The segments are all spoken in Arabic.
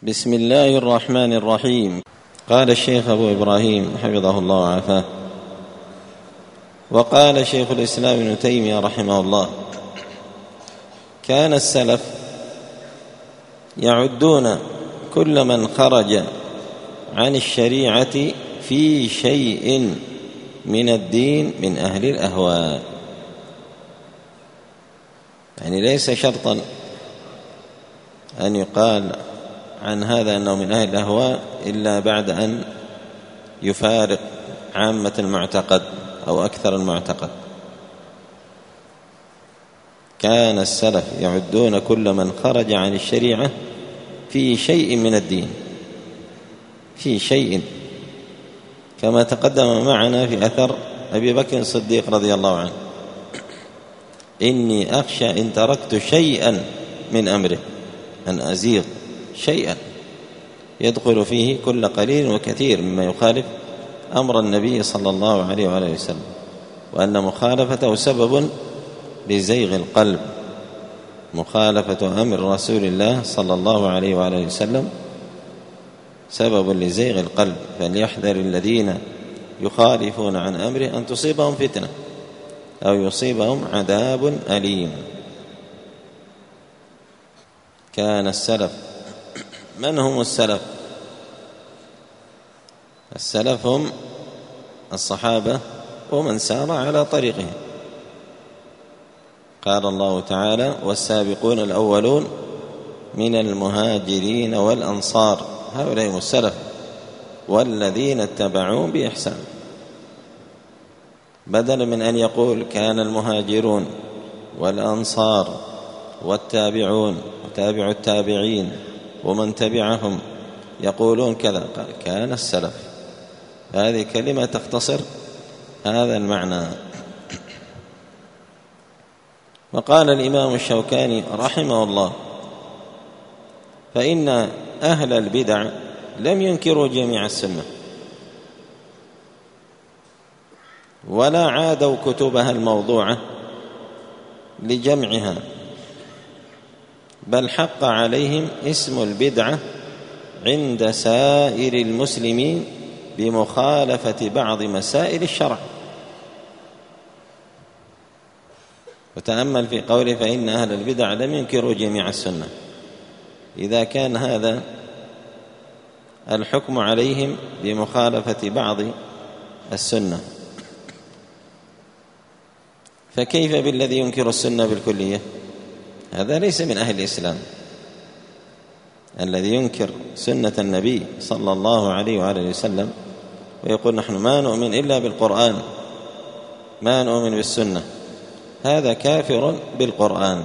بسم الله الرحمن الرحيم. قال الشيخ أبو إبراهيم حفظه الله وعافاه: وقال شيخ الإسلام ابن تيمية رحمه الله: كان السلف يعدون كل من خرج عن الشريعة في شيء من الدين من أهل الأهواء. يعني ليس شرطا أن يقال عن هذا أنه من أهل الأهواء إلا بعد أن يفارق عامة المعتقد أو أكثر المعتقد. كان السلف يعدون كل من خرج عن الشريعة في شيء من الدين، في شيء، كما تقدم معنا في أثر أبي بكر الصديق رضي الله عنه: إني أخشى إن تركت شيئا من أمره أن أزيغ شيئا يدخل فيه كل قليل وكثير مما يخالف أمر النبي صلى الله عليه وآله وسلم، وأن مخالفته سبب لزيغ القلب. مخالفة أمر رسول الله صلى الله عليه وآله وسلم سبب لزيغ القلب، فليحذر الذين يخالفون عن أمره أن تصيبهم فتنة أو يصيبهم عذاب أليم. كان السلف، من هم السلف؟ السلف هم الصحابة ومن سار على طريقهم. قال الله تعالى: والسابقون الأولون من المهاجرين والأنصار، هؤلاء هم السلف، والذين اتبعوهم بإحسان، بدلا من أن يقول كان المهاجرون والأنصار والتابعون وتابع التابعين ومن تبعهم يقولون كذا، قال كان السلف. هذه كلمة تختصر هذا المعنى. وقال الإمام الشوكاني رحمه الله: فإن أهل البدع لم ينكروا جميع السنة ولا عادوا كتبها الموضوعة لجمعها، بل حق عليهم اسم البدعة عند سائر المسلمين بمخالفة بعض مسائل الشرع. وتأمل في قوله: فإن أهل البدع لم ينكروا جميع السنة. إذا كان هذا الحكم عليهم بمخالفة بعض السنة، فكيف بالذي ينكر السنة بالكلية؟ هذا ليس من أهل الإسلام. الذي ينكر سنة النبي صلى الله عليه وآله وسلم ويقول نحن ما نؤمن إلا بالقرآن، ما نؤمن بالسنة، هذا كافر بالقرآن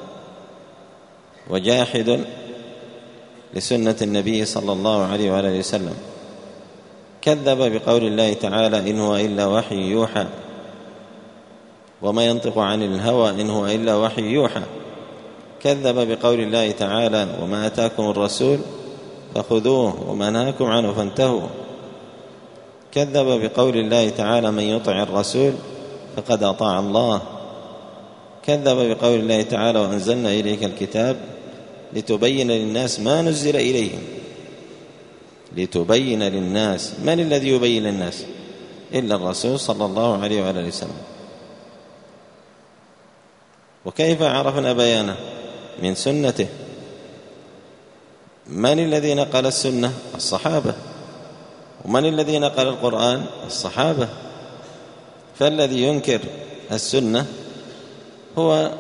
وجاحد لسنة النبي صلى الله عليه وآله وسلم. كذب بقول الله تعالى: إن هو إلا وحي يوحى، وما ينطق عن الهوى إن هو إلا وحي يوحى. كذب بقول الله تعالى: وما أتاكم الرسول فخذوه وما نهاكم عنه فانتهوا. كذب بقول الله تعالى: من يطع الرسول فقد أطاع الله. كذب بقول الله تعالى: وأنزلنا إليك الكتاب لتبين للناس ما نزل إليهم. لتبين للناس، من الذي يبين للناس إلا الرسول صلى الله عليه وآله وسلم. وكيف عرفنا بيانه؟ من سنته. من الذي نقل السنة؟ الصحابة. ومن الذي نقل القرآن؟ الصحابة. فالذي ينكر السنة هو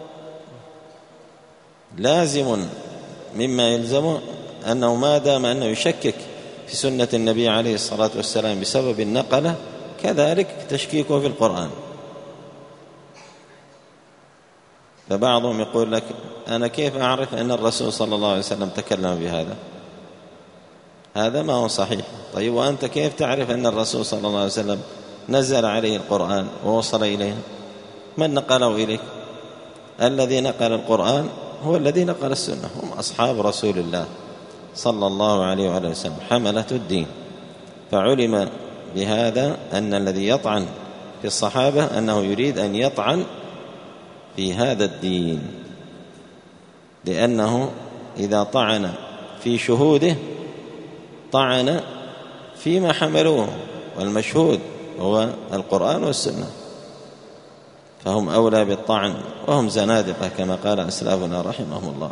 لازم مما يلزمه أنه ما دام أنه يشكك في سنة النبي عليه الصلاة والسلام بسبب النقلة، كذلك تشكيكه في القرآن. فبعضهم يقول لك: أنا كيف أعرف أن الرسول صلى الله عليه وسلم تكلم بهذا؟ هذا ما هو صحيح. طيب وأنت كيف تعرف أن الرسول صلى الله عليه وسلم نزل عليه القرآن ووصل إليه؟ من نقله إليه؟ الذي نقل القرآن هو الذي نقل السنة، هم أصحاب رسول الله صلى الله عليه وآله وسلم، حملة الدين. فعلم بهذا أن الذي يطعن في الصحابة أنه يريد أن يطعن في هذا الدين، لأنه إذا طعن في شهوده طعن فيما حملوه، والمشهود هو القرآن والسنة، فهم أولى بالطعن، وهم زنادقة كما قال أسلافنا رحمهم الله.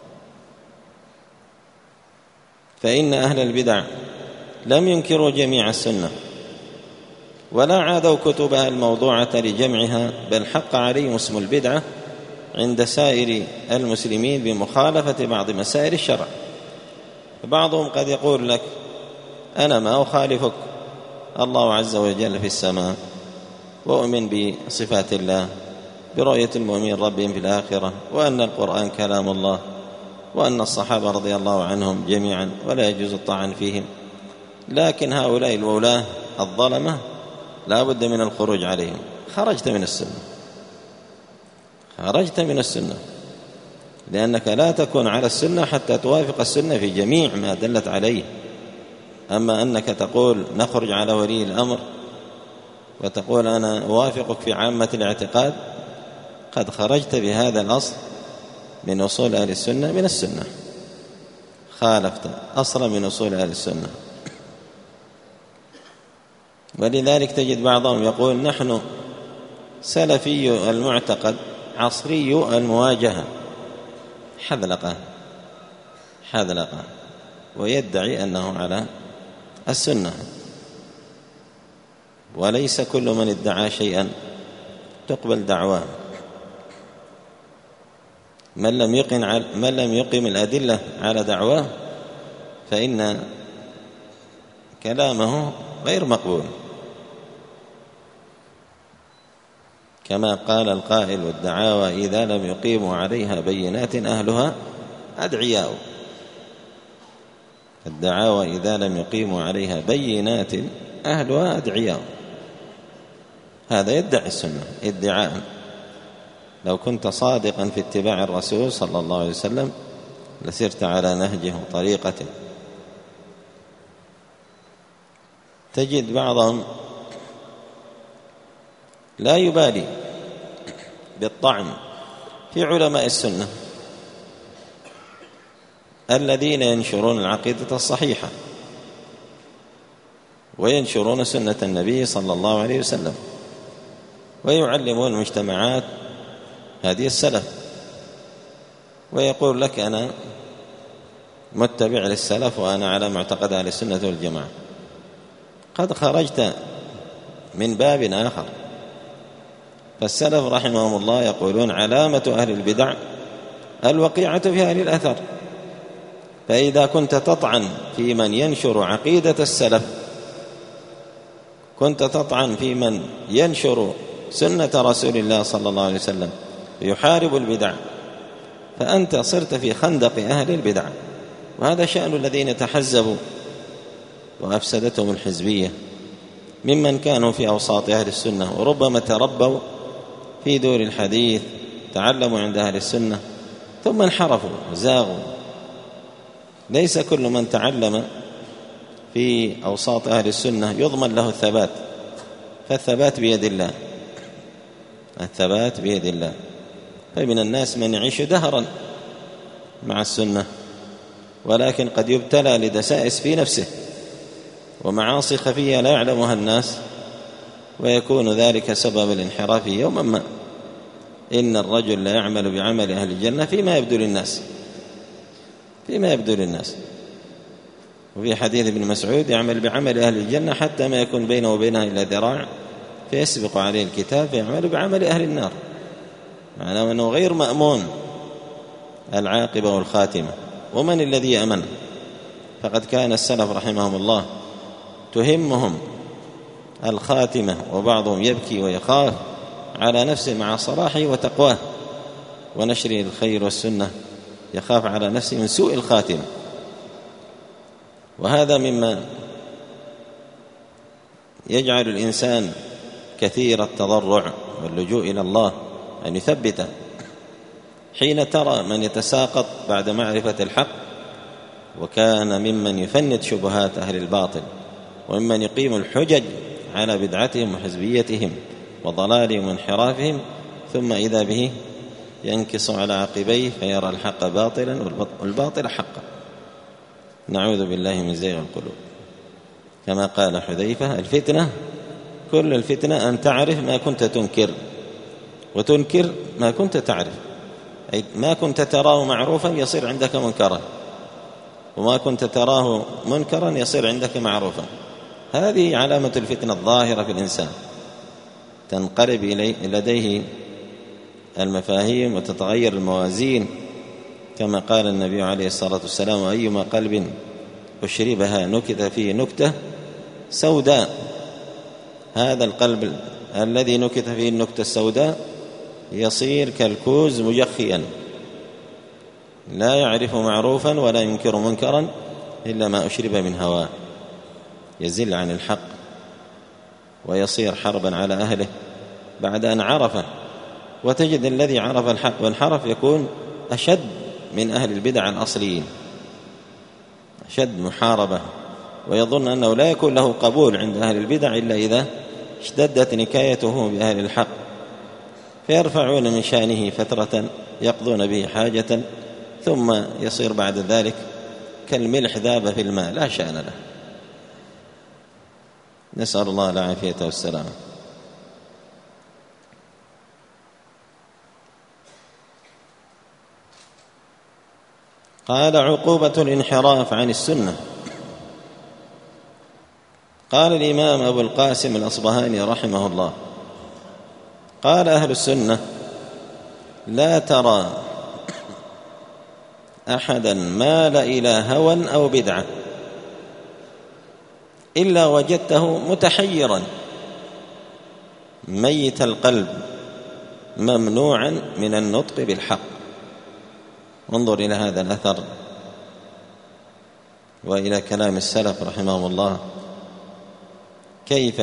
فإن أهل البدع لم ينكروا جميع السنة ولا عادوا كتبها الموضوعة لجمعها، بل حق عليهم اسم البدعة عند سائر المسلمين بمخالفة بعض مسائل الشرع. بعضهم قد يقول لك: أنا ما أخالفك، الله عز وجل في السماء، وأؤمن بصفات الله، برؤية المؤمنين ربهم في الآخرة، وأن القرآن كلام الله، وأن الصحابة رضي الله عنهم جميعا ولا يجوز الطعن فيهم. لكن هؤلاء الولاة الظلمة لا بد من الخروج عليهم. خرجت من السنة، خرجت من السنة، لأنك لا تكون على السنة حتى توافق السنة في جميع ما دلت عليه. أما أنك تقول نخرج على ولي الأمر وتقول أنا أوافقك في عامة الاعتقاد، قد خرجت بهذا الأصل من أصول أهل السنة من السنة، خالفت أصلا من أصول أهل السنة. ولذلك تجد بعضهم يقول: نحن سلفي المعتقد عصري المواجهة. حذلقة، ويدعي أنه على السنة. وليس كل من ادعى شيئا تقبل دعواه. من لم يقم الأدلة على دعواه فإن كلامه غير مقبول. كما قال القائل: والدعاوى إذا لم يقيموا عليها بينات أهلها أدعياء. الدعاوى إذا لم يقيموا عليها بينات أهلها أدعياء. هذا يدعي السنة ادعاء. لو كنت صادقا في اتباع الرسول صلى الله عليه وسلم لسرت على نهجه وطريقته. تجد بعضهم لا يبالي بالطعن في علماء السنة الذين ينشرون العقيدة الصحيحة وينشرون سنة النبي صلى الله عليه وسلم ويعلمون المجتمعات هذه السلف، ويقول لك: أنا متبع للسلف وأنا على معتقد أهل السنة والجماعة. قد خرجت من باب آخر. فالسلف رحمهم الله يقولون: علامة أهل البدع الوقيعة في أهل الأثر. فإذا كنت تطعن في من ينشر عقيدة السلف، كنت تطعن في من ينشر سنة رسول الله صلى الله عليه وسلم يحارب البدع، فأنت صرت في خندق أهل البدع. وهذا شأن الذين تحزبوا وأفسدتهم الحزبية ممن كانوا في أوساط أهل السنة، وربما تربوا في دور الحديث، تعلموا عند أهل السنة ثم انحرفوا زاغوا. ليس كل من تعلم في أوساط أهل السنة يضمن له الثبات، فالثبات بيد الله، الثبات بيد الله. فمن الناس من يعيش دهرا مع السنة، ولكن قد يبتلى لدسائس في نفسه ومعاصي خفية لا يعلمها الناس، ويكون ذلك سبب الانحراف يوما ما. إن الرجل لا يعمل بعمل أهل الجنة فيما يبدو للناس. وفي حديث ابن مسعود: يعمل بعمل أهل الجنة حتى ما يكون بينه وبينها إلا ذراع فيسبق عليه الكتاب فيعمل بعمل أهل النار. معناه أنه غير مأمون العاقبة والخاتمة. ومن الذي يأمن؟ فقد كان السلف رحمهم الله تهمهم الخاتمة، وبعضهم يبكي ويخاف على نفسه مع صلاحه وتقواه ونشر الخير والسنة، يخاف على نفسه من سوء الخاتمة. وهذا مما يجعل الإنسان كثير التضرع واللجوء إلى الله أن يثبته. حين ترى من يتساقط بعد معرفة الحق، وكان ممن يفند شبهات أهل الباطل، وممن يقيم الحجج على بدعتهم وحزبيتهم وضلالهم وانحرافهم، ثم إذا به ينكص على عقبيه فيرى الحق باطلا والباطل حقا. نعوذ بالله من زيغ القلوب. كما قال حذيفة: الفتنة كل الفتنة أن تعرف ما كنت تنكر وتنكر ما كنت تعرف، أي ما كنت تراه معروفا يصير عندك منكرا، وما كنت تراه منكرا يصير عندك معروفا. هذه علامة الفتنة الظاهرة في الإنسان، تنقلب لديه المفاهيم وتتغير الموازين، كما قال النبي عليه الصلاة والسلام: أيما قلب أشربها نكت فيه نكتة سوداء. هذا القلب الذي نكت فيه النكتة السوداء يصير كالكوز مجخيا، لا يعرف معروفا ولا ينكر منكرا إلا ما أشرب من هواه، يزل عن الحق ويصير حربا على أهله بعد أن عرفه. وتجد الذي عرف الحق وانحرف يكون أشد من أهل البدع الأصليين، أشد محاربة، ويظن أنه لا يكون له قبول عند أهل البدع إلا إذا اشتدت نكايته بأهل الحق، فيرفعون من شأنه فترة يقضون به حاجة، ثم يصير بعد ذلك كالملح ذاب في الماء لا شأن له. نسأل الله العافية والسلامة. قال: عقوبة الانحراف عن السنة. قال الإمام أبو القاسم الأصبهاني رحمه الله: قال أهل السنة: لا ترى أحدا مال إلى هوى أو بدعة إلا وجدته متحيرا ميت القلب ممنوعا من النطق بالحق. انظر إلى هذا الأثر وإلى كلام السلف رحمهم الله، كيف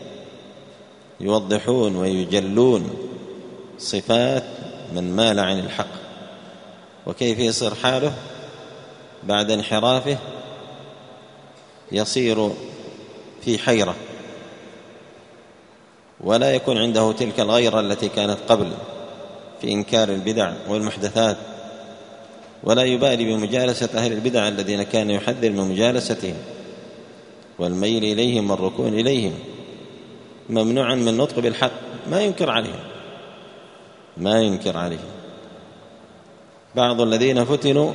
يوضحون ويجلون صفات من مال عن الحق، وكيف يصير حاله بعد انحرافه، يصير في حيرة ولا يكون عنده تلك الغيرة التي كانت قبل في إنكار البدع والمحدثات، ولا يبالي بمجالسة أهل البدع الذين كان يحذر من مجالستهم والميل إليهم والركون إليهم، ممنوعا من النطق بالحق، ما ينكر عليهم. بعض الذين فتنوا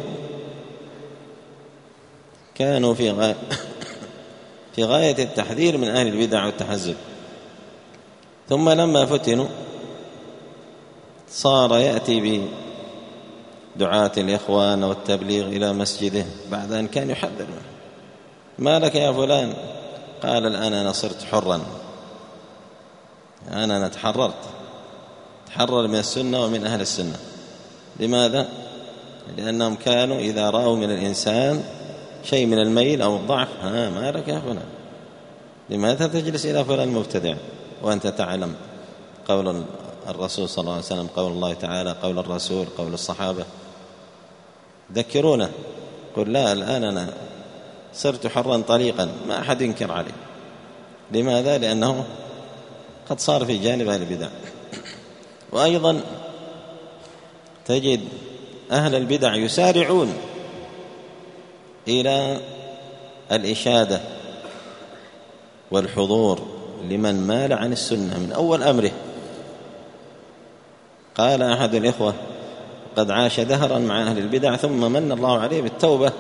كانوا في غاية التحذير من أهل البدع والتحزب، ثم لما فتنوا صار يأتي بدعاة الإخوان والتبليغ إلى مسجده بعد أن كان يحذر منه: ما لك يا فلان؟ قال: الآن أنا صرت حرا، أنا تحرر من السنة ومن أهل السنة. لماذا؟ لأنهم كانوا إذا رأوا من الإنسان شيء من الميل أو الضعف: ما لك يا فلان؟ لماذا تجلس إلى فلان مبتدع وأنت تعلم قول الرسول صلى الله عليه وسلم، قول الله تعالى، قول الرسول، قول الصحابة؟ ذكرونه، قل: لا، الآن أنا صرت حرا طليقا، ما أحد ينكر عليه. لماذا؟ لأنه قد صار في جانب أهل البدع. وأيضا تجد أهل البدع يسارعون إلى الإشادة والحضور لمن مال عن السنة من أول أمره. قال أحد الإخوة: قد عاش دهرا مع أهل البدع ثم من الله عليه بالتوبة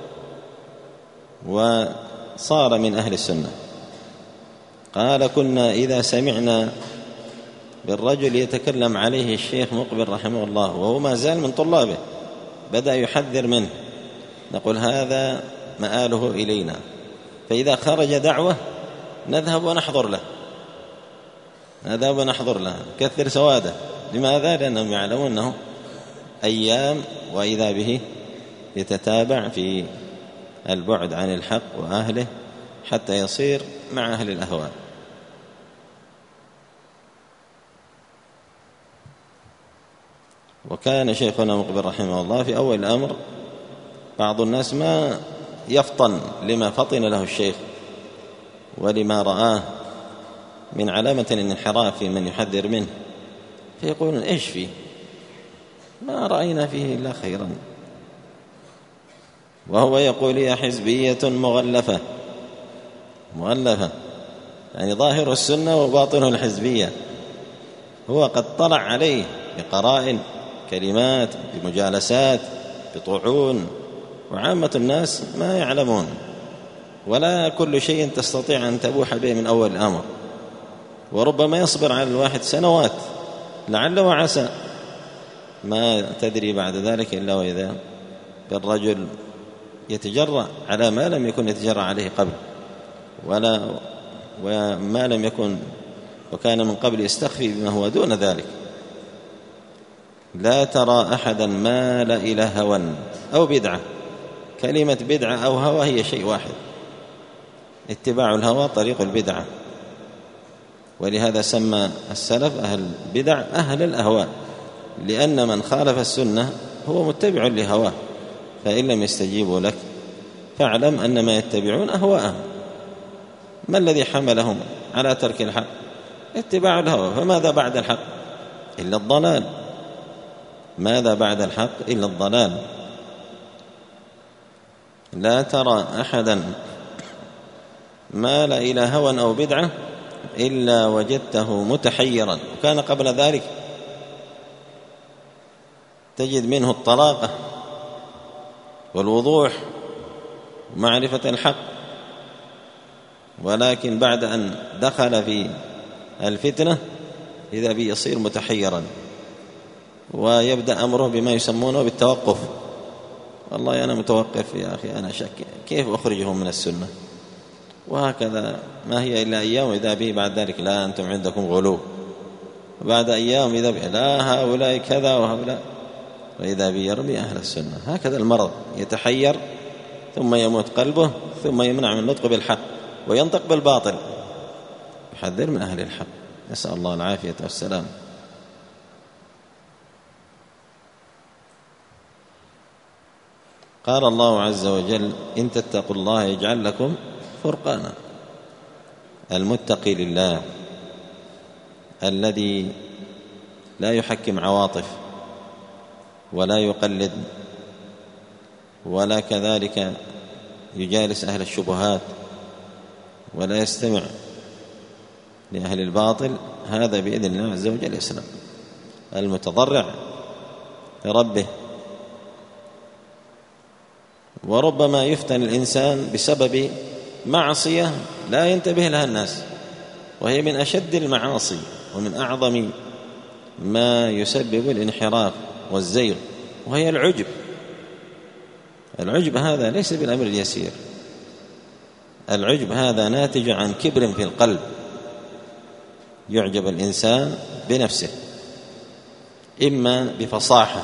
وصار من أهل السنة. قال: كنا إذا سمعنا بالرجل يتكلم عليه الشيخ مقبل رحمه الله وهو ما زال من طلابه، بدأ يحذر منه، نقول: هذا مآله إلينا، فإذا خرج دعوة نذهب ونحضر له، كثر سواده. لماذا؟ لأنهم يعلمون أنه أيام وإذا به يتتابع في البعد عن الحق وأهله حتى يصير مع أهل الأهواء. وكان شيخنا مقبل رحمه الله في أول الأمر بعض الناس ما يفطن لما فطن له الشيخ ولما رآه من علامة الانحراف في من يحذر منه، فيقولون: إيش فيه؟ ما رأينا فيه إلا خيرا. وهو يقول هي حزبية مغلفة، يعني ظاهر السنة وباطنه الحزبية. هو قد طلع عليه بقرائن، كلمات، بمجالسات، بطعون، وعامة الناس ما يعلمون، ولا كل شيء تستطيع أن تبوح به من أول الأمر، وربما يصبر على الواحد سنوات لعل وعسى، ما تدري بعد ذلك إلا وإذا بالرجل يتجرأ على ما لم يكن يتجرأ عليه قبل، وما لم يكن وكان من قبل يستخفي بما هو دون ذلك. لا ترى أحدا مال إلى هوى أو بدعة. كلمة بدعة أو هوى هي شيء واحد، اتباع الهوى طريق البدعة، ولهذا سمى السلف أهل البدع أهل الأهواء، لأن من خالف السنة هو متبع لهواه، فإن لم يستجيبوا لك فاعلم أن ما يتبعون أهواءهم. ما الذي حملهم على ترك الحق؟ اتباع الهوى. فماذا بعد الحق إلا الضلال؟ ماذا بعد الحق إلا الضلال؟ لا ترى أحدا مال إلى هوى أو بدعة إلا وجدته متحيرا. وكان قبل ذلك تجد منه الطلاقة والوضوح ومعرفة الحق، ولكن بعد أن دخل في الفتنة إذا به يصير متحيرا، ويبدأ أمره بما يسمونه بالتوقف. والله أنا متوقف يا أخي، أنا شك كيف أخرجه من السنة، وهكذا ما هي إلا أيام إذا به بعد ذلك لا أنتم عندكم غلو، وبعد أيام إذا به لا هؤلاء كذا وهؤلاء، وإذا به يرمي أهل السنة. هكذا المرض، يتحير ثم يموت قلبه، ثم يمنع من النطق بالحق وينطق بالباطل. يحذر من أهل الحق، نسأل الله العافية والسلام. قال الله عز وجل إن تتقوا الله يجعل لكم فرقانا. المتقي لله الذي لا يحكم عواطف ولا يقلد ولا كذلك يجالس أهل الشبهات ولا يستمع لأهل الباطل، هذا بإذن الله عز وجل يسلم. المتضرع لربه. وربما يفتن الإنسان بسبب معصية لا ينتبه لها الناس، وهي من أشد المعاصي ومن أعظم ما يسبب الانحراف والزيغ، وهي العجب. العجب هذا ليس بالأمر اليسير، العجب هذا ناتج عن كبر في القلب، يعجب الإنسان بنفسه، إما بفصاحة،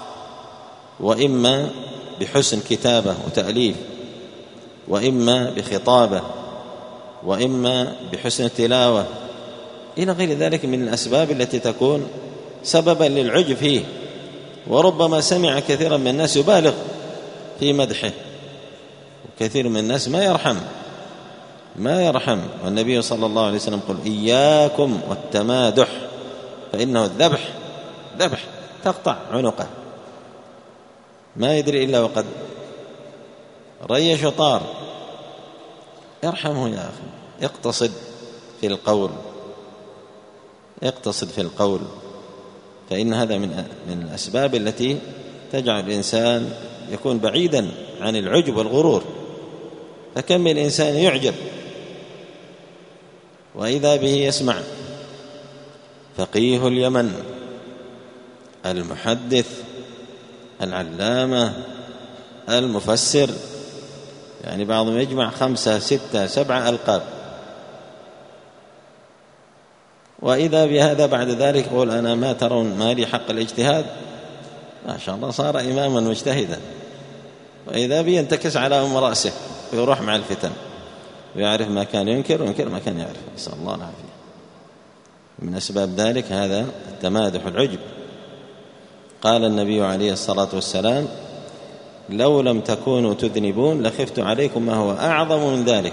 وإما بحسن كتابة وتأليف، وإما بخطابة، وإما بحسن تلاوة، إلى غير ذلك من الأسباب التي تكون سببا للعجب فيه. وربما سمع كثيرا من الناس يبالغ في مدحه، وكثير من الناس ما يرحم. والنبي صلى الله عليه وسلم قال إياكم والتمادح فإنه الذبح تقطع عنقه، ما يدري إلا وقد ريش وطار. ارحمه يا أخي، اقتصد في القول، فإن هذا من الأسباب التي تجعل الإنسان يكون بعيدا عن العجب والغرور. فكم من الإنسان يعجب وإذا به يسمع فقيه اليمن، المحدث، العلامة، المفسر، يعني بعضهم يجمع 5 6 7 ألقاب، وإذا بهذا بعد ذلك يقول أنا ما ترون ما لي حق الاجتهاد، ما شاء الله صار إماما مجتهدا، وإذا بينتكس على رأسه ويروح مع الفتن، ويعرف ما كان ينكر وينكر ما كان يعرف، نسأل الله العافية. من أسباب ذلك هذا التمادح، العجب. قال النبي عليه الصلاة والسلام لو لم تكونوا تذنبون لخفت عليكم ما هو أعظم من ذلك،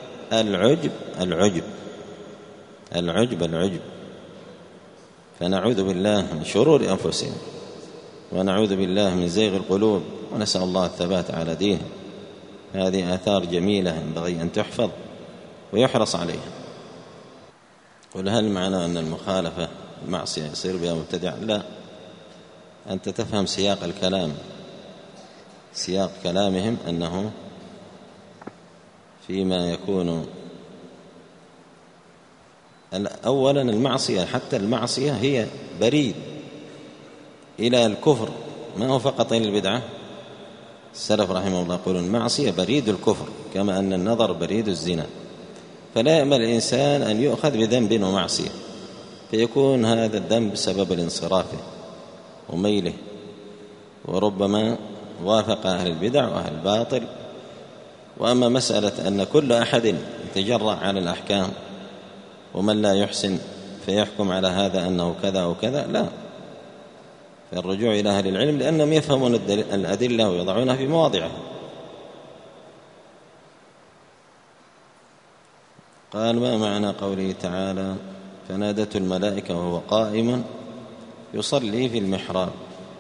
العجب. فنعوذ بالله من شرور أنفسنا، ونعوذ بالله من زيغ القلوب، ونسأل الله الثبات على دينه. هذه آثار جميلة ينبغي أن تحفظ ويحرص عليها. قل هل معنى أن المخالفة المعصية يصير بها مبتدع؟ لا، أنت تفهم سياق الكلام. سياق كلامهم أنه فيما يكون أولا المعصية، حتى المعصية هي بريد إلى الكفر، ما هو فقط إلى البدعة. السلف رحمه الله يقولون المعصية بريد الكفر كما أن النظر بريد الزنا، فلا يأمل الإنسان أن يؤخذ بذنب ومعصية فيكون هذا الذنب سبب لانصرافه وميله، وربما وافق أهل البدع وأهل الباطل. وأما مسألة أن كل أحد يتجرأ على الأحكام ومن لا يحسن فيحكم على هذا أنه كذا أو كذا، لا، فالرجوع إلى أهل العلم لأنهم يفهمون الأدلة ويضعونها في مواضعها. قال ما معنى قوله تعالى فنادته الملائكة وهو قائم يصلي في المحراب؟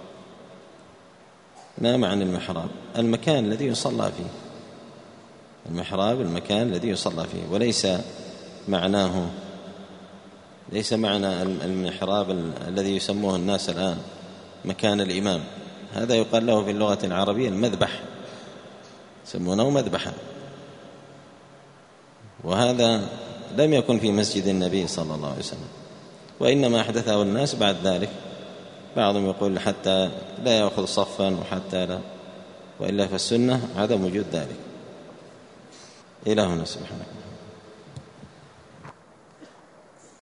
ما معنى المحراب؟ المكان الذي يصلى فيه. المحراب المكان الذي يصلى فيه، وليس معنى المحراب الذي يسموه الناس الآن مكان الإمام. هذا يقال له في اللغة العربية المذبح، يسمونه مذبحا، وهذا لم يكن في مسجد النبي صلى الله عليه وسلم، وإنما أحدثه الناس بعد ذلك. بعضهم يقول حتى لا يأخذ صفا وحتى لا، وإلا فالسنة عدم وجود ذلك. إلهنا سبحانه.